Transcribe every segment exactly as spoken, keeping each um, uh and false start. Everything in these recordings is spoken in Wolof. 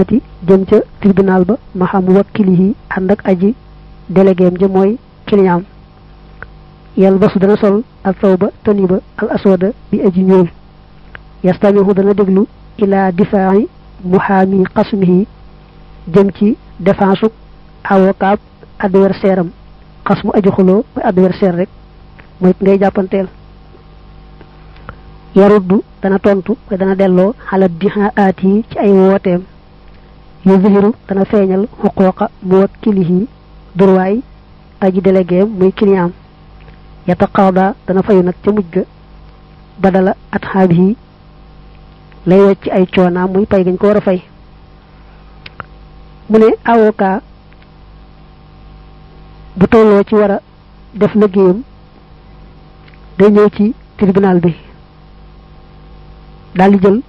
ati jëm ca tribunal ba ma xam wakkilihi ànd ak aji déléguéem ja mooy client yal basu dana sol al tawba taniba al aswada bi aji ñuul yastamihu dana déglu ila difaa'i muhaami qasmihi jëm ci défense avocat adversaire am xasmu aji xuloo mooy adversaire rek mooy ngay jàppanteel yaruddu dana tontu ko dana delloo xala dihaat yi ci ay wooteem yu zihiru dana feeñal xuquuqa muwakkilihi durwaay aji déléguéem muy client yataqaada dana fayu nag ca mujj ga badala at xaabihi lay wecc ay coonaam muy pay gañ ko war a fay mu ne avocat bu tolloo ci war a def liggéeyam day ñëw ci tribunal bi daal di jël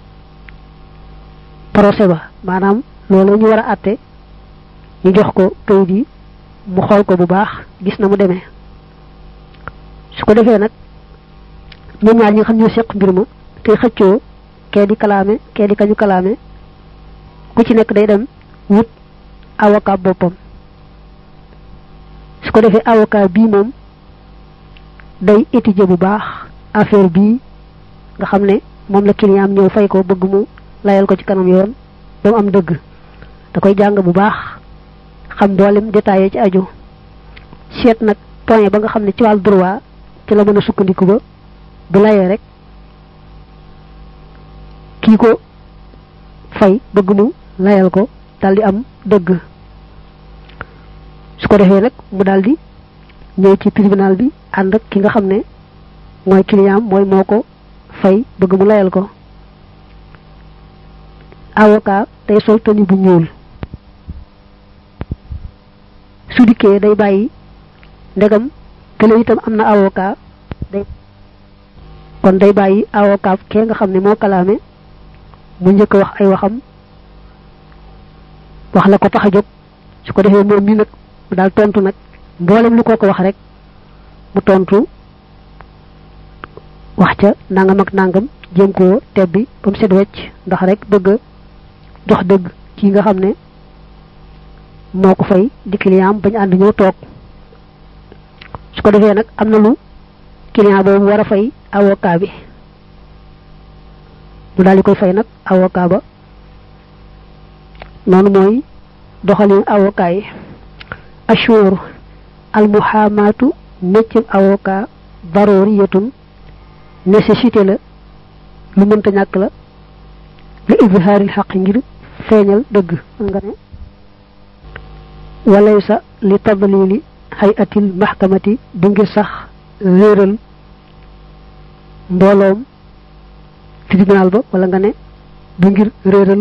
procès ba maanaam loolu ñu war a àtte ñu jox ko kayit yi mu xool ko bu baax gis na mu demee su ko defee nag ñoom ñaar ñi nga xam ñoo seq mbir ma te xëccoo kee di kalaame kee di kañu kalaame ku ci nekk day dem wut avocat boppam su ko defee avocat bii moom day étudier bu baax affaire bii nga xam ne moom la client ñëw fay ko bëgg mu layal ko ci kanam yoon ba mu am dëgg da koy jàng bu baax xam mboolem détaillé ci aju seet nag point ba nga xam ne ci wàllu droit ci la mën a sukkandiku ba bu layee rek kii ko fay bëgg mu layal ko daldi am dëgg su ko defee nag mu daldi ñëw ci tribunal bi ànd ak ki nga xam ne mooy client mooy moo ko fay bëgg mu layal ko avocat day sol tenue bu ñuul su dikkee day bàyyi ndegam kële itam am na avocat day kon day bàyyi avocat kee nga xam ne moo kalaame mu njëkk wax ay waxam wax la ko tax a jóg su ko defee moom mi nag mu daal tontu nag mboolem lu ko ko wax rek mu tontu wax ca nangam ak nangam jéem koo tebbi ba mu set wecc ndax rek bëgg jox dëgg kii nga xam ne moo ko fay di client bañ ànd ñoo toog su ko defee nag am na lu client boobu war a fay avocat bi mu daal di koy fay nag avocat ba noonu mooy doxalin avocat yi ashur al muhammatu méccam avocat daruriyatun nécessité la lu mënta ñàkk la li izharil xaq ngir feeñal dëgg nga ne walaysa li tadlili hayatil mahkamati du ngir sax réeral mbooloom tribunal ba wala nga ne du ngir réeral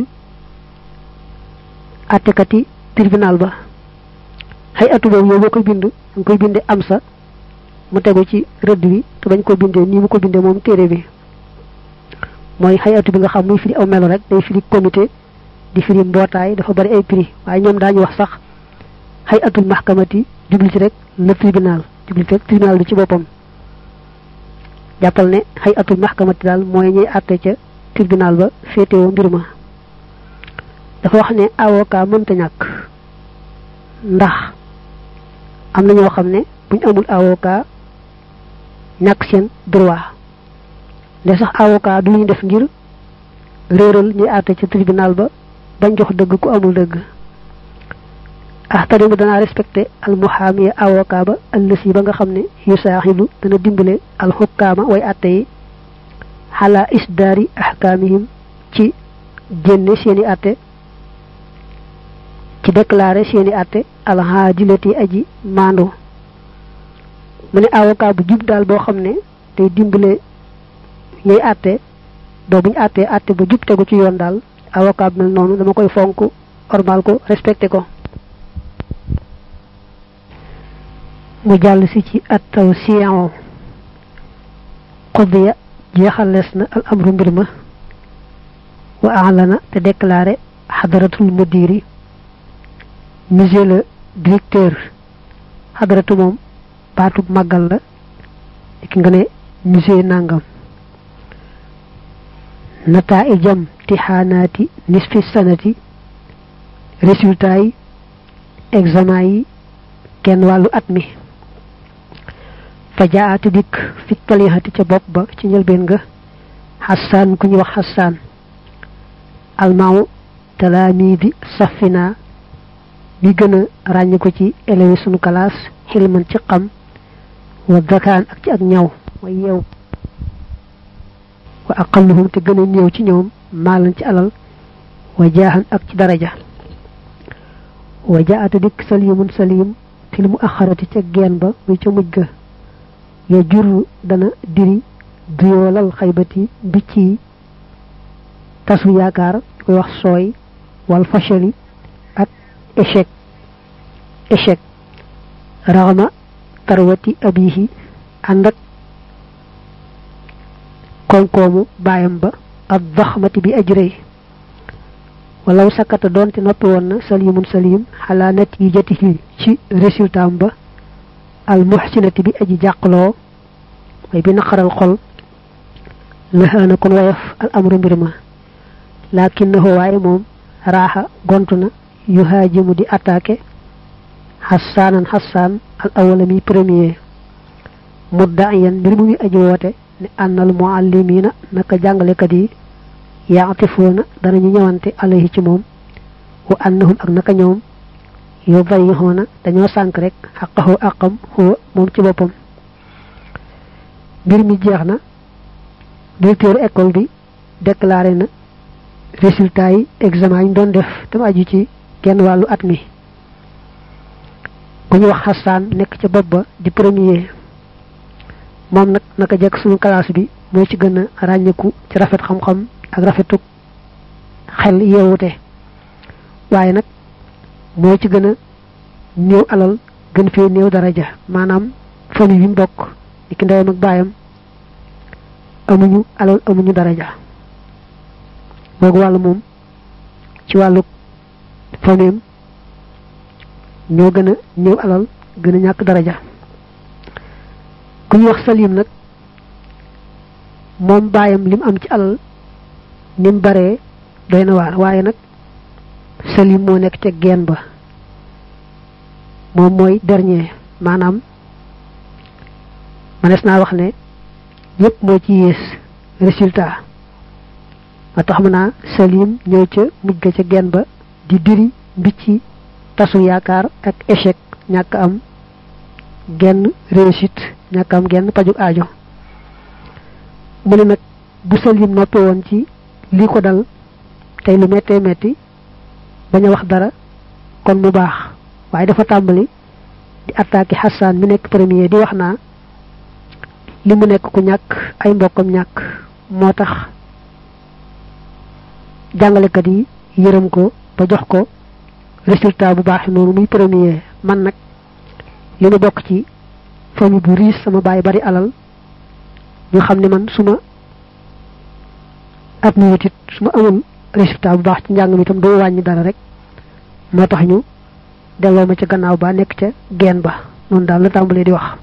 attekati tribunal ba hayatu boobu yow boo koy bind nga koy binde am sa mu tegu ci rëdd bi te bañ ko bindee nii mu ko bindee moom téere bi mooy hayatu bi nga xam muy firi aw melo rek day firi comité di firi mbootaay dafa bari ay prix waaye ñoom daañu wax sax hayatul mahkamati jubli ci rek le tribunal jubli fekk tribunal bi ci boppam jàppal ne hayatul mahkamati daal mooy ñuy àtte ca tribunal ba féetewoo mbir ma dafa wax ne avocat mënta ñàkk ndax am na ñoo xam ne buñ amul avocat ñàkk seen droit de sax avocat du ñu def ngir réeral ñuy àtte ca tribunal ba bañ jox dëgg ku amul dëgg ahtarimu dana respecté al muhami avocat ba allasi ba nga xam ne yu saaxilu dana dimbale al hukkaama way àtte yi xala isdaari ahkaamihim ci génne seeni àtte ci déclaré seeni àtte al haajilati aji maando mu ne avocat bu jub daal boo xam ne day dimbale ñuy àtte doo buñu àttee àtte ba jub tegu ci yoon daal avocat mel noonu dama koy fonk ormal ko respecté ko mu jàll si ci at taw siyan qudiya jeexalees na al amru mbir ma wa a'lana te déclaré xadaratul mudiri monsieur le directeur xadaratu moom baatub màggal la ki nga ne monsieur nangam nataa'ijam tixaanaati nisfi sanati résultat yi examen yi kenn wàllu at mi fa jaati dikk fi talihati ca bopp ba ci njëlbeen nga Hassan ku ñu wax Hassan almaaw talaamidi safina bi gën a ràññ ko ci élèves sunu classe xilman ci xam wa zakaan ak ci ak ñaw mooy yeew wa aqalluhum te gën a néew ci ñoom maalan ci alal wa jaahan ak ci daraja wa jaata dikk salimun salim fil mu axarati ca geen ba muy ca mujj ga ya jur dana diri duyoolal xaybati bicci tasu yaakaar koy wax sooy wal fashali ak échec échec raxma tarwati abihi ànd ak koom-koomu baayam ba ak daxmati bi ajrëy walaw sakkata doonte noppi woon na salimun salim xalaa natijatihi ci résultat ba al muhsinati bi aji jàqloo way bi naqaral xol lahaana kon wayaf al amru mbir ma lakinnahu waaye moom raaxa gontu na yuhaajimu di attaqué xassaanan xassaan al awala mi premier mudda'iyan mbir mu muy aji woote ne annal muallimina naka jàngalekat yi yaatifoona danañu ñëwante alayhi ci moom wa annahum ak naka ñoom yo bayixoona dañoo sànk rek xaqahu aqam huwa moom ci boppam mbir mi jeex na directeur école bi déclaré na résultat yi examen yi doon def tam aju ci genn wàllu at mi ku ñu wax Hassan nekk ca bopp ba di premier moom nag naka jekk suñu classe bi moo ci gën a ràññeeku ci rafet xam-xam ak rafetuk xel yeewute waaye nag moo ci gën a néew alal gën fee néew daraja maanaam famille yi mu bokk ni ki ndeyam ak baayam amuñu alal amuñu daraja boogu wàllu moom ci wàllu famille ñoo gën a néew alal gën a ñàkk daraja ku ñu wax Salim nag moom baayam lim am ci alal nim baree doy na waar waaye nag Salim moo nekk ca geen ba moom mooy dernier maanaam manes naa wax ne yépp moo ci yées résultat ma tax mu naa Salim ñëw ca mujj ga ca geen ba di diri mbicci tasu yaakaar ak échec ñàkk am genn réussite ñàkk am genn pajug aajo mu ne nag bu Salim noppee woon ci lii ko dal tey lu mettee metti bañ a wax dara kon mu baax waaye dafa tàmbali di attaqué Hassan mi nekk premier di wax naa li mu nekk ku ñàkk ay mbokkam ñàkk moo tax jàngalekat yi yërëm ko ba jox ko résultat bu baax noonu muy premier man nag li ma bokk ci famille bu riis sama baay bari alal ñu xam ne man suma at mi wutit su ma amul résultat bu baax ci njàng mi itam doo wàññi dara rek moo tax ñu delloo ma ca gannaaw ba nekk ca geen ba noonu daal la tàmbalee di wax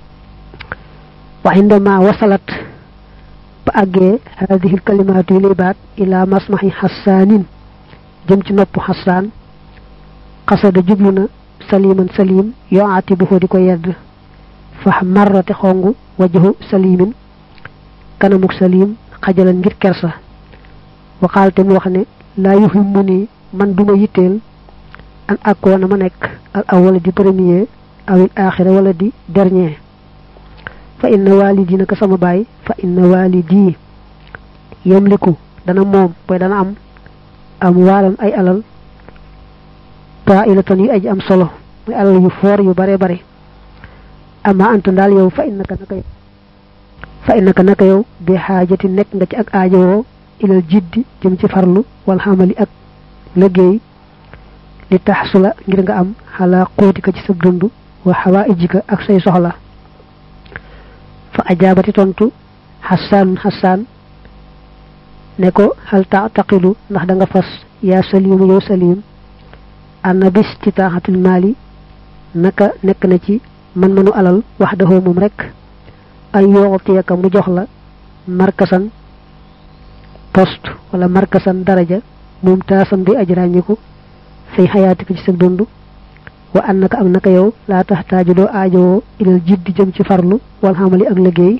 wa indama wasalat ba àggee hadihi al kalimatu yi lay baat ila masmahi Hassaanin jëm ci nopp Hassan xasada jublu na saliman salim yoo aati bu di ko yedd fa marrate xongu wajhu salimin kanamuk salim xajalan ngir kersa waxaalte mu wax ne laa yuhimmu ni man duma yitteel an akkoona ma nekk al awwala di premier awil aaxira wala di dernier fa inna walidi naka sama baay fa inna walidi yamliku dana moom boy dana am am waalan ay alal ta'ilatan yu aji am solo muy alal yu foor yu bare bare ama anta daal yow fa innaka naka yow fa innaka naka yow bi xaajati nekk nga ci ak aajowoo ilal jiddi jëm ci farlu wal xamali ak liggéey li taxsula ngir nga am xalaa xóotika ci sa dund wa xawaa ijjika ak say soxla fa ajaabati tontu Hassan Hassan ne ko hal taqilu ndax da nga fas yaa Salim yow Salim anna bis ci taaxatul maali naka nekk na ci man manu alal wax daxoo moom rek ay yoxutiyaka mu jox la markasan poste wala markasan daraja moom taasam di aj ràññiku fi hayatika ci sa dundu wa annaka ak naka yow la tahtaju do aajo ila jiddi jëm ci farlu wal hamali ak liggéey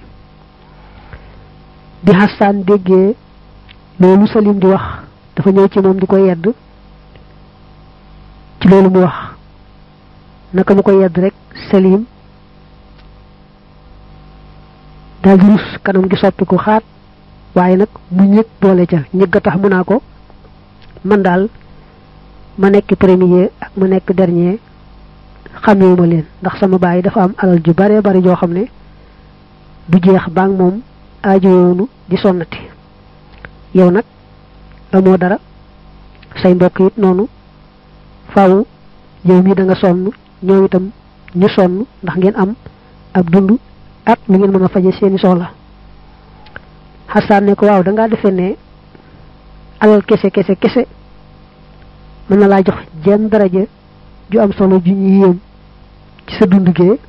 bi Hassan déggee loolu Salim di wax dafa ñëw ci moom di ko yedd ci loolu mu wax naka mu ko yedd rek Salim daal di rus kanam gi soppi ko xaat waaye nag mu ñëg boole ca ñëgg tax mu naa ko man daal ma nekk premier ak ma nekk dernier xamewuma leen ndax sama baay dafa am alal ju bare bare joo xam ne du jeex baang moom aajoonu di sonnati yow nag amoo dara say mbokk it noonu faaw yow mi da nga sonn ñoom itam ñu sonn ndax ngeen am ab dund ak lu ngeen mën a faje seeni soxla Hassan ne ko waaw da ngaa defee ne alal kese kese kese mën na laa jox jenn daraja ju am solo ju ñu yéem ci sa dund gee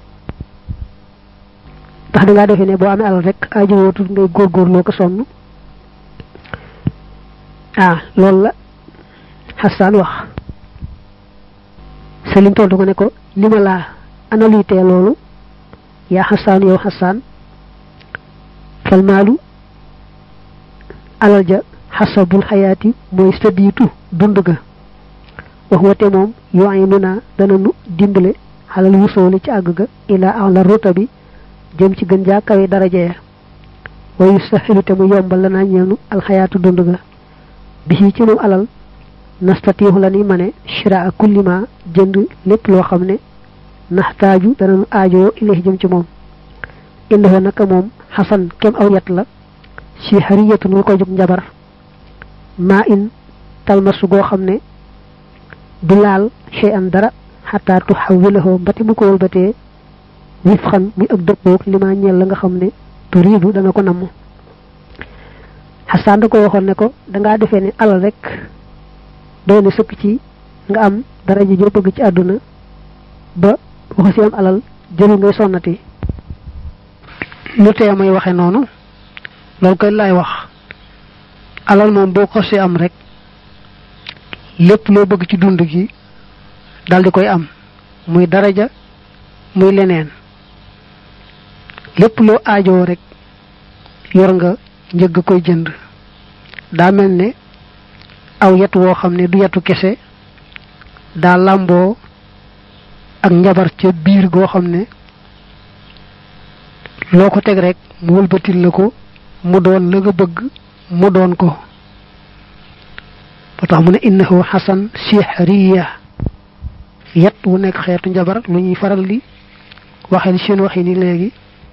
tax da ngaa defee ne boo amee alal rek aajowootul ngay góorgóorloo ko sonn ah loolu la Hassan wax Salim tontu ko ne ko li ma laa analyté loolu yaa Hassan yow Hassan fal maalu alal ja hasabul hayati mooy sadiitu dund ga wax wate moom yu'inuna dana nu dimbale xalal wusooli ci àgg ga ila ala rotabi jëm ci gën jaa kawe daraja ya wa yusahilu te mu yombal la naa ñeenu alxayaatu dund ga bi ci moom alal nastatihu la ni mane shiraa kulli ma jënd lépp loo xam ne naxtaaju dana nu aajoo ilayhi jëm ci moom indahu naka moom xasan kem aw yat la ci hariyatun wu ko jóg njabar maa in talmasu goo xam ne du laal shay an dara xataa tuxawilahu mbati bu ko wëlbatee wifxan muy ak dëppoog li ma ñeel la nga xam ne turiidu dana ko namm Hassan da ko waxoon ne ko dangaa defee ne alal rek doy na sëkk ci nga am dara ji joo bëgg ci àdduna ba waxu si am alal jëlu ngay sonnati lu tee may waxe noonu loolu koy laay wax alal moom boo ko si am rek lépp loo bëgg ci dund gi daldi koy am muy daraja muy leneen lépp loo aajoo rek yor nga njëgg koy jënd daa mel ne aw yet woo xam ne du yetu kese daa làmboo ak njabar ca biir goo xam ne loo ko teg rek mu wëlbatil la ko mu doon la nga bëgg mu doon ko ba tax mu ne innahu hasan sihriya yet wu nekk xeetu njabar lu ñuy faral di waxee li seen waxi ni léegi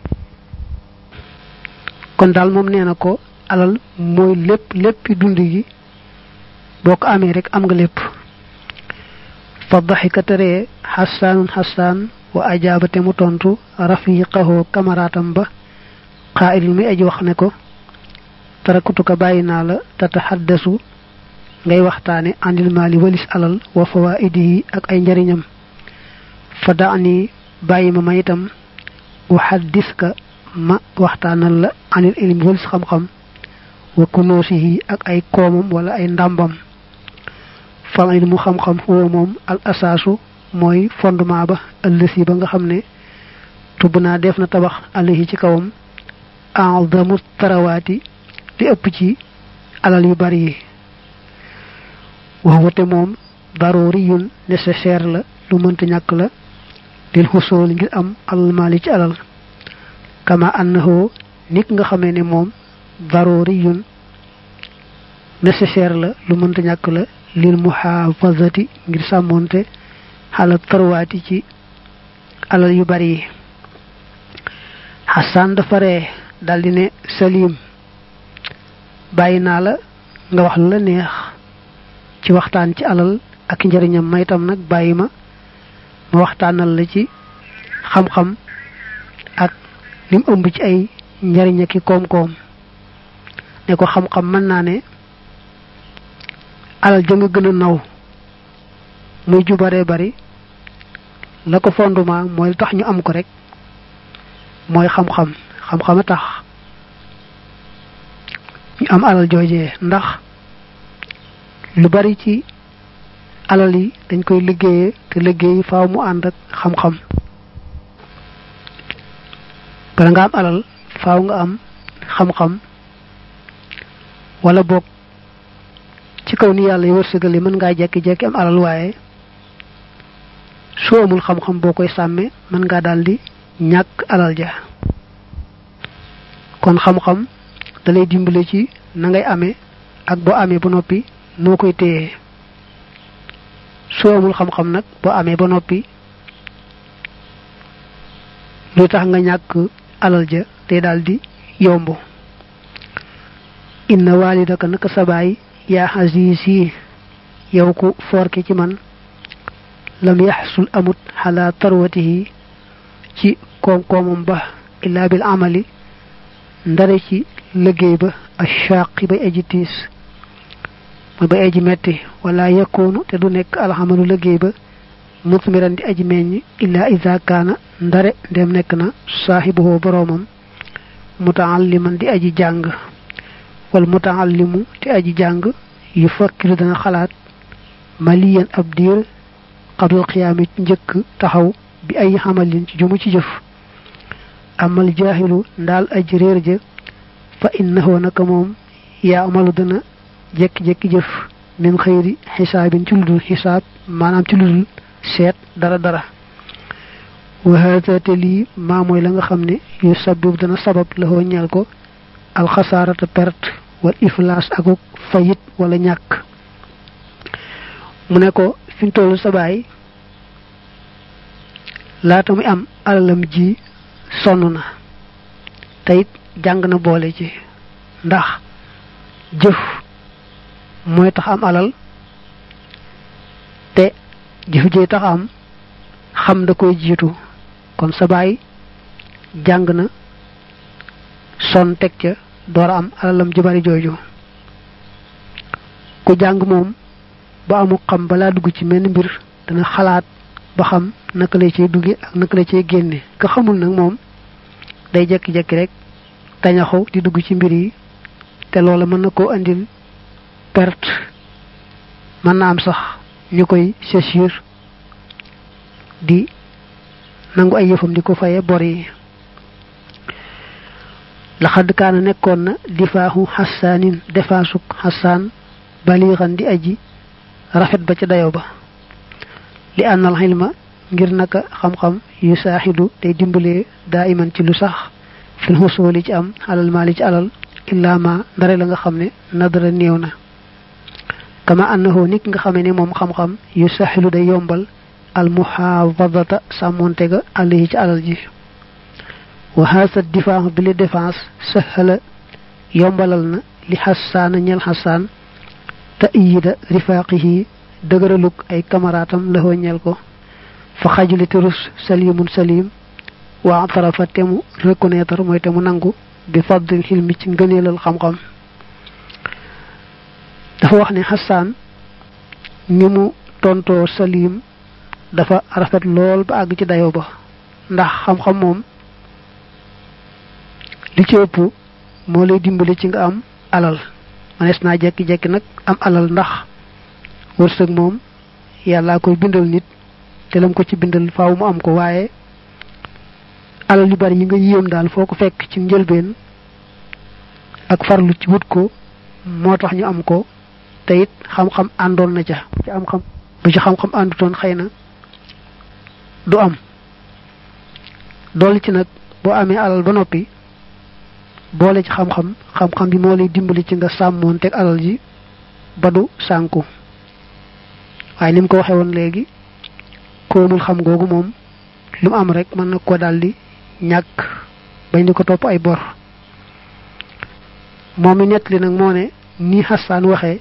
kon daal moom nee na ko alal mooy lépp léppi dund gi boo ko amee rek am nga lépp fa daxika teree xasaanun xasaan wa ajaabate mu tontu rafiqahu kamaratam ba qaa'ilun mi aji wax ne ko tarakutuka bàyyi naa la tataxaddasu ngay waxtaane andil maali walis alal wa fawaidihi ak ay njariñam fa daani bàyyi ma ma itam uxaddiska ma waxtaanal la anil ilmi walis xam-xam wa kunoosihi ak ay koomam wala ay ndàmbam fal ilmu xam-xam huwa moom al asaasu mooy fondement ba ëllësi ba nga xam ne tubb naa def na tabax alayhi ci kawam a'zamu tarawaati li ëpp ci alal yu bari yi wax wate moom daruriyun nécessaire la lu mënta ñàkk la lil xusool ngir am almaali ci alal kama annahu nit nga xamee ne moom daruriyun nécessaire la lu mënta ñàkk la lil muhafazati ngir sàmmonte xala tarwaati ci alal yu bari yi Hassan dafa ree daldi ne Salim bàyyi naa la nga wax lu la neex ci waxtaan ci alal ak njariñam may tam nag bàyyi ma ma waxtaanal la ci xam-xam ak lim ëmb ci ay njariñ ak koom-koom ne ko xam-xam mën naa ne alal ja nga gën a naw muy ju bare bari la ko fondement mooy tax ñu am ko rek mooy xam-xam xam-xam a tax ñu am alal joojee ndax lu bari ci alal yi dañ koy liggéeyee te liggéey faaw mu ànd ak xam-xam bala nga am alal faaw nga am xam-xam wala boog ci kaw ni yàlla yi wërsëgale mën ngaa jekki-jekki am alal waaye soo amul xam-xam boo koy sàmme mën ngaa daldi ñàkk alal ja kon xam-xam da lay dimbale ci na ngay amee ak boo amee ba noppi noo koy téyee soo amul xam-xam nag boo amee ba noppi lu tax nga ñàkk alal ja day daldi yomb inna walidaka naka sabaay yaa azizi yow ku forke ci man lam yaxsul amut xala tarwatihi ci koom-koomam ba illa bil amali ndare ci liggéey ba ashaqi bay aji tiis mooy bay aji metti wala yakunu te du nekk alxamalu liggéey ba mutmiran di aji meññ illa iza kaana ndare ndem nekk na saahibuhu boroomam mutaalliman di aji jàng wal mutaallimu te aji jàng yu fakkiru dana xalaat maliyan ab diir qabla qiyaami njëkk taxaw bi ay xamalin ci jumu ci jëf amal jaahilu ndaal aji réer ja fa innahu naka moom yaa amalu dana jekki-jekki jëf min xëyri xisaabin ci ludul xisaab maanaam ci ludul seet dara dara wa haada te lii maa mooy la nga xam ne yu sabib dana sabab la hoo ñeel ko alxasaarata perte wal iflaas akuk fayit wala ñàkk mu ne ko fi mu toll sa baay laata muy am alalam ji sonn na teyit jàng na boole ci ndax jëf mooy tax am alal te jëf jee tax am xam da koy jiitu kon sa baay jàng na son teg ca door a am alalam ju bari jooju ku jàng moom ba amu xam balaa dugg ci menn mbir dana xalaat ba xam naka lay cay dugge ak naka lay cay génne ka xamul nag moom day jekki-jekki rek tañaxu di dugg ci mbir yi te loola mën na koo andil perte mën na am sax ñu koy saisir di nangu ay yëfam di ko faye bor yi laxad kaana nekkoon na difaaxu xasaanin defaasuk xasaan baliixan di aji rafet ba ca dayo ba li ànnal xilma ngir naka xam-xam yu saaxidu day dimbalee daa iman ci lu sax fil xusooli ci am alal maali ci alal illaa ma ndare la nga xam ne nadara néew na kama annahu nit nga xamee ne moom xam-xam yu saaxilu day yombal al muhaafadata sàmmonte ga àllihi ci alal ji wa haasa difaax bi li défense sahala yombalal na li xasaana ñel xasaan te iyida rifaaqihi dëgëraluk ay camaraatam la ñel ko fa xajuli te rus salimun salim wa atarafa te mu reconnaître mooy te mu nangu bi fadlil xilmi ci ngëneelal xam-xam dafa wax ne xasaan ni mu tontoo salim dafa rafet lool ba àgg ci dayo ba ndax xam-xam moom li ci ëpp moo lay dimbali ci nga am alal manees naa jekki-jekki nag am alal ndax wërsëg moom yàllaa koy bindal nit te lam ko ci bindal faaw mu am ko waaye alal yu bari yi nga yéem daal foo ko fekk ci njëlbeen ak farlu ci wut ko moo tax ñu am ko te it xam-xam àndoon na ca ci am xam bu ci xam-xam àndutoon xëy na du am dolli ci nag boo amee alal ba noppi boole ci xam-xam xam-xam bi moo lay dimbali ci nga sàmmoon teg alal ji ba du sànku waaye ni mu ko waxee woon léegi koomul xam googu moom lu mu am rek mën na ko daldi ñàkk bañ di ko topp ay bor moom mi nettali nag moo ne ni Hassan waxee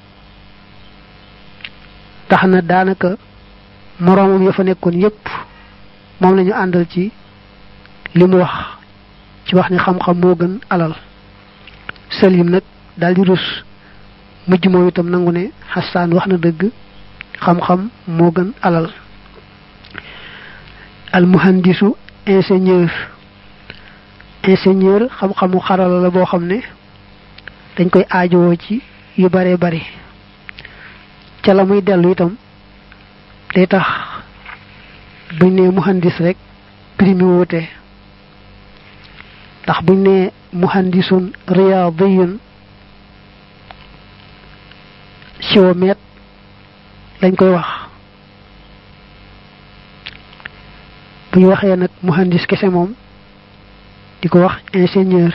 tax na daanaka moroomam ya fa nekkoon yépp moom lañu àndal ci li mu wax ci wax ni xam-xam moo gën alal Salim nag daldi rus mujj moom itam nangu ne Hassan wax na dëgg xam-xam moo gën alal al muhandisu ingénieur ingénieur xam-xamu xarala la boo xam ne dañ koy aajowoo ci yu bare bari ca la muy dellu itam day tax buñ ne muhandis rek primi wote tax buñ ne muhandisun riyadiyun géomètre lañ koy wax buñ waxé nak muhandis kessé mom diko wax ingénieur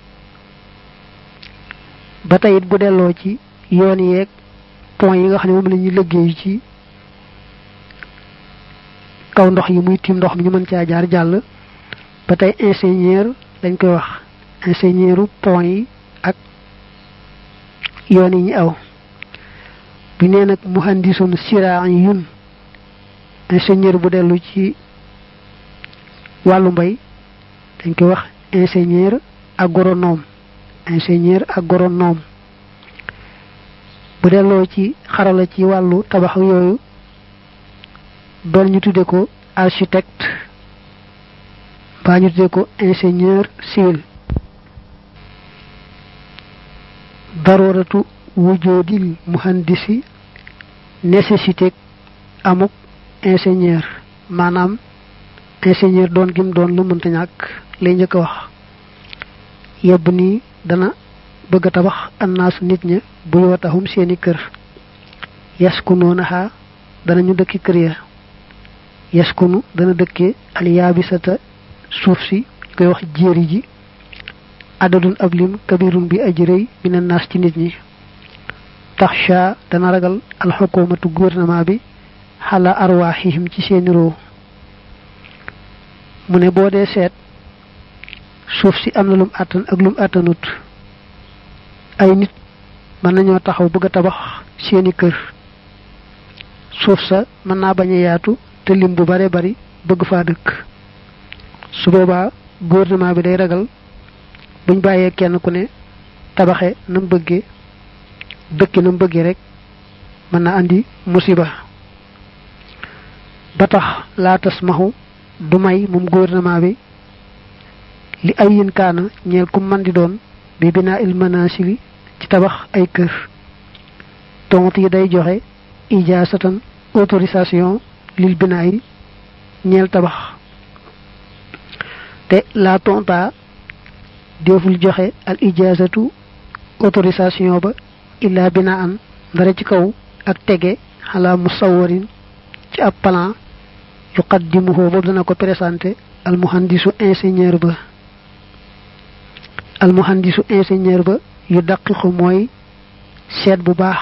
ba tayit bu delo ci yoon yeek point yi nga xamne mom lañuy liggéey ci kaw ndox yi muy tim ndox mi ñu mën ci jaar jall ba tay ingénieur dañ koy wax ingénieuru point yi ak yoon yi ñi aw bu né nak muhandisun sira'iyun ingénieur bu delu ci walu mbay dañ koy wax ingénieur agronome ingénieur agronome bu delo ci xarala ci walu tabax yoyu doon ñu tuddé ko architecte ba ñu tuddé ko ingénieur civil daruratu wujudil muhandisi nécessité amuk ingénieur manam ingénieur doon gim doon lu mënta ñak lay ñëk wax yebni dana bëgg tabax annas nit ñi bu yotahum seeni kër yaskununaha dana ñu dëkk kër ya yaskunu dana dëkke al yabisata suuf si koy wax jéeri ji adadun ablim kabirun bi ajrey minan nas ci nit ñi taxsha dana ragal al hukumatu gouvernement bi hala arwahihim ci seeni ro mu ne bo dé sét suuf si amna lum atan ak lum atanut ay nit man nañu taxaw bëgg tabax seeni kër suuf sa man na baña yaatu te lim bu bare bari bëgg fa dëkk su boba gouvernement bi day ragal buñ bayé kenn ku ne tabaxé nam bëggé dëkk nam bëggé rek man na andi musiba ba tax la tasmahu du may mum gouvernement bi li ayin kana ñeel ku man di doon bi bina il manasili ci tabax ay kër tont yi day joxe ijasatan autorisation lil binaay ñeel tabax te la tonta deful joxe al ijazatu autorisation ba illa binaan dara ci kaw ak tege ala musawwarin ci ab plan yuqaddimuhu bo dana ko présenter al muhandisu ingénieur ba al muhandisu ingénieur ba yu daqiqu moy seet bu baax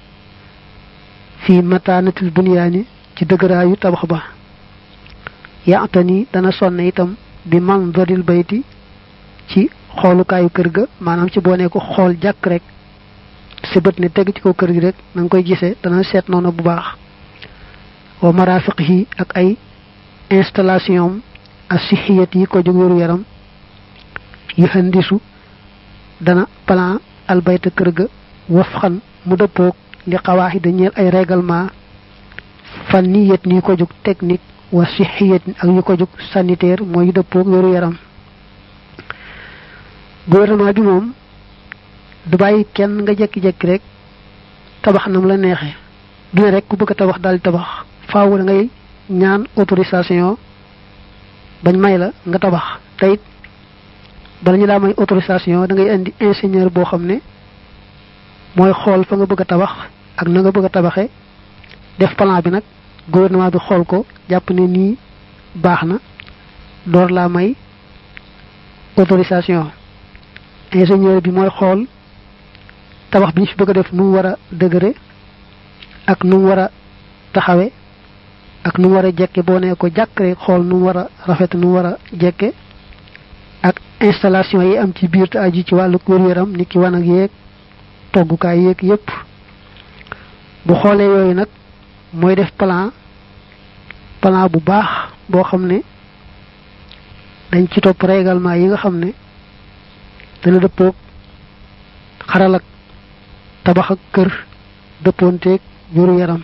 fi matanatul bunyani ci degraayu tabax ba yaatani dana sonne itam bi manzaril bayti ci xolukaayu kër ga manam ci boné ko xol jak rek ci bëtt ne tégg ci ko kër gi rek nang koy gissé dana seet noonu bu baax wa marafiqihi ak ay installation asihiyati ko jog yoru yaram yu handisu dana plan al bayta kër ga wafxan mu deppok li qawaahid ñeel ay règlement faniyat ni ko jog technique wa sihiyat ak yu ko jog sanitaire moy deppok yoru yaram gouvernement bi mom du bayyi kenn nga jekki jekki rek tabax nam la nexé du rek ku bëgg tabax dal tabax faawu ngay ñaan autorisation bañ may la nga tabax tayit bala ñu la may autorisation da ngay andi ingénieur bo xamné moy xol fa nga bëgg tabax ak na nga bëgg tabaxé def plan bi nak gouvernement bi xol ko japp né ni baxna door la may autorisation ingénieur bi moy xol tabax bi ñu fi bëgg def nu wara degré ak nu wara taxawé ak nu wara jekke bo né ko jak rek xol nu wara rafet nu wara jekke ak installation yi am ci biir ta aji ci walu ko yaram niki wan ak yek togukaay yek yépp bu xolé yoy nak moy def plan plan bu baax bo xamné dañ ci top règlement yi nga xamné dana deppok xaral ak tabax ak kër depponté yoru yaram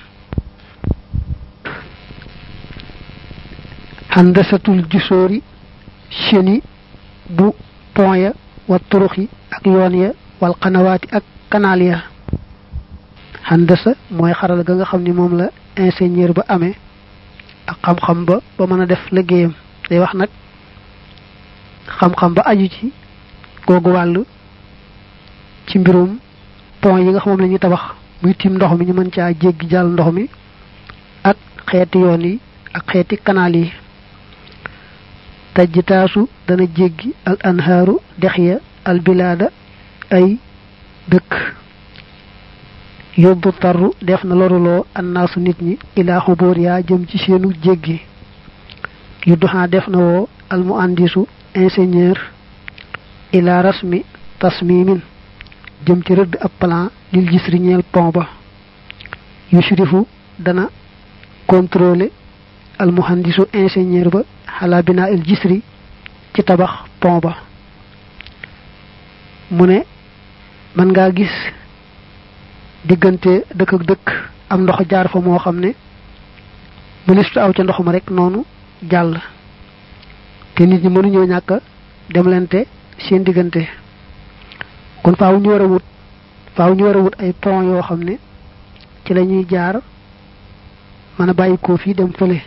handasatul jusori sheni bu ponya wa turuxi ak yoon ya wal qanawati ak canal ya handasa moy xaral ga nga xamni mom la ingénieur ba amee ak xam-xam ba ba mën a def liggéeyam day wax nag xam-xam ba aju ci googu wàll ci mbirum pont yi nga xam moom la ñuy tabax muy tiim ndox mi ñu mën caa jéggi jàll ndox mi ak xeeti yoon yi ak xeeti canal yi tajjitaasu dana jéggi al anhaaru dex ya al bilaada ay dëkk yóbbu tarru def na loruloo annaasu nit ñi ilaa xubóor yaa jëm ci seenu jéggi yu duxaa def na woo al muandisu ingénieur ilaa rasmi tasmimin jëm ci rëdd ab plan lil gis riñeel pont ba yu shirifu dana contrôler al muhandisu ingénieur ba xalaa binaa il gisri ci tabax pont ba mu ne man ngaa gis diggante dëkk ak dëkk am ndox jaar fa moo xam ne mënistu aw ca ndox ma rek noonu jàll te nit ñi mënuñoo ñàkk demlante seen diggante kon faaw ñu war a wut faaw ñu war a wut ay pont yoo xam ne ci la ñuy jaar mën a bàyyi ko fii dem fële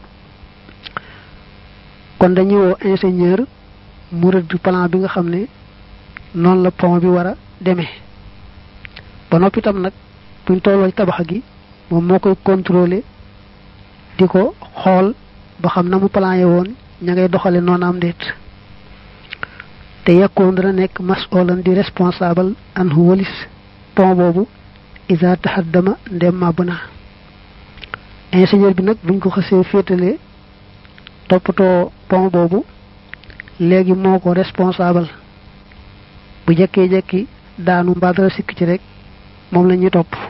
kon dañuy woo ingénieur mu rëdd plan bi nga xam ne noonu la pont bi war a demee ba noppi tam nag buñ tolloo ci tabax gi moom moo koy contrôler di ko xool ba xam na mu plané woon ña ngay doxale noonu am déet te yekkoon dana nekk masolan di responsable anhu walis pont boobu isa taxaddama ndem màbb na ingénieur bi nag buñ ko xasee féetale toppatoo pont boobu léegi moo ko responsable bu jekkee jekki daanu mbaa dara sikk ci rek moom la ñuy topp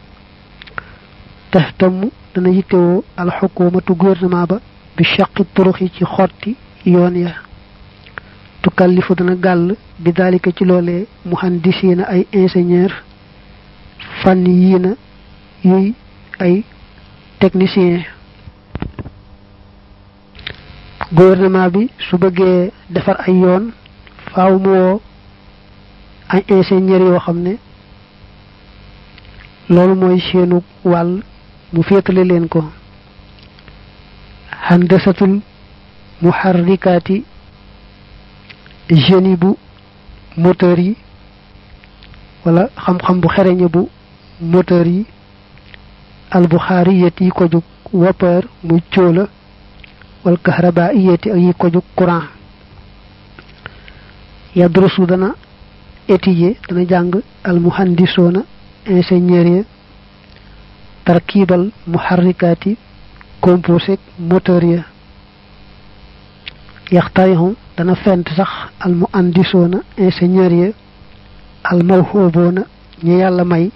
tax tamm dana yittewoo alxukumatu gouvernement ba bi shaqi turuxi ci xotti yoon ya tukallifu dana gàll bi daalika ci loolee muhandisiina ay ingénieur fànn yii na yuy ay technicien gouvernement bi su bëggee defar ay yoon faaw mu woo ay ingénieur yoo xam ne loolu mooy seenu wàll mu féetale leen ko handasatul muharrikaati génie bu moteur yi wala xam-xam bu xereñe bu moteur yi albuxaariyati yi ko jug vapeur muy cóola wal kahrabaiyati ak yi ko jug courant yadrusu dana étudier dana jàng al muhandisoona ingénieur yi tarkibal muharrikaati composé moteur ya yaxtarixu dana fent sax al muhandisoona ingénieur yi al mawhuboona ñi yàlla may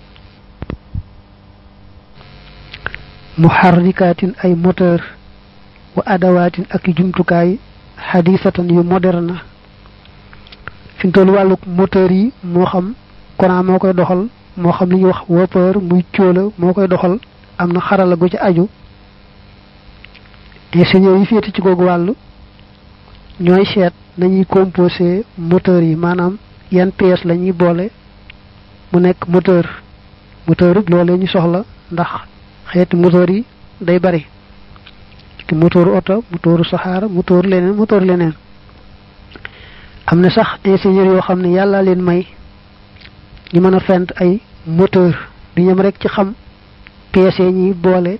muharrikaatin ay moteur wa adawaatin ak jumtukaay xadisatan yu moderne fi tollu wàllu moteur yi moo xam courant moo koy doxal moo xam li ñuy wax vapeur muy cóola moo koy doxal am na xarala gu ci aju ingénieur yi féete ci googu wàllu ñooy seet nañuy composé moteur yi maanaam yan pièces la ñuy boole mu nekk moteur moteur it loolee ñu soxla ndax xeeti moteur yi day bari te moteur oto moteur saxaar moteur leneen moteur leneen am na sax ingénieur yoo xam ne yàlla leen may ñu mën a fent ay moteur du ñam rek ci xam pièces yi ñuy boole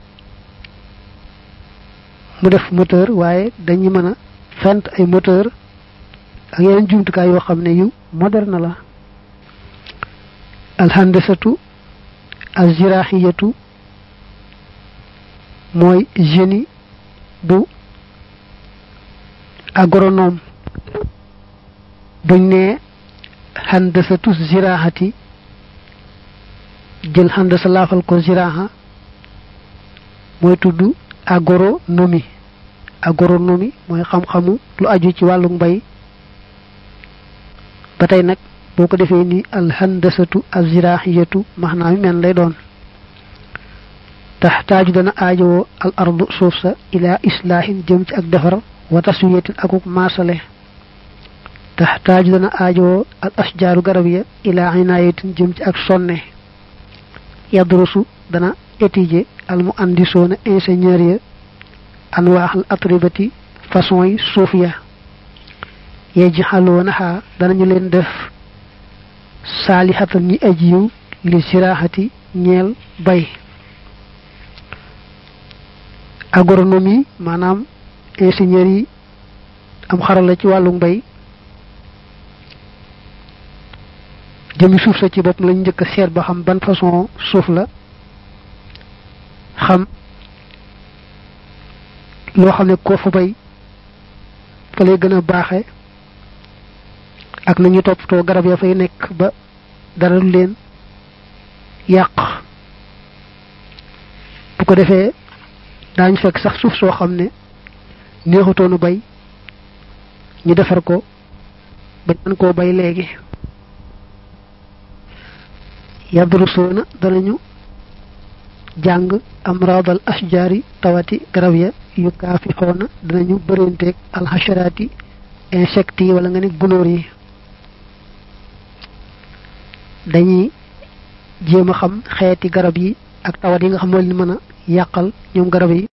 mu def moteur waaye dañuy mën a fent ay moteur ak yeneen jumtukaay yoo xam ne yu moderne la alhandasatu azirahiyatu mooy génie bu agronome buñ ne handasatu zirahati jël handasa laafal ko ziraha mooy tudd agronomie agronomie mooy xam-xamu lu aju ci wàllu mbay ba tey nag boo ko defee ni alhandasatu azirahiyatu maanaam mi men lay doon taxtaaju dana aajowoo al ardu suuf sa ila islaahin jëm ci ak defar wa taswiyatin akuk maasale taxtaaju dana aajowoo al asjaaru garab ya ila inaayatin jëm ci ak sonne yadrusu dana étudier al mu andisona ingénieur ya anwaaxal atribati façon yi suuf ya yee ji xaloonaxaa danañu leen def saalihatan ñi ajiyu li siraaxati ñeel bay agronomie maanaam ingénieur yi am xarala ci wàllu mbay jëmi suuf sa ci bopp lañu njëkk a seet ba xam ban façon suuf la xam loo xam ne koo fa bay fa lay gën a baaxe ak nañu toppatoo garab ya fay nekk ba dara du leen yàq bu ko defee daañu fekk sax suuf soo xam ne neexutoonu bay ñu defar ko ba mën koo bay léegi yadrusuuna danañu jàng amradal ashjaari tawati garab ya yu kaafi xoona danañu bërenteeg alxasharaati insectes yi wala nga ne gunóor yi dañuy jéem a xam xeeti garab yi ak tawat yi nga xam moo leen mën a yàqal ñoom garab yi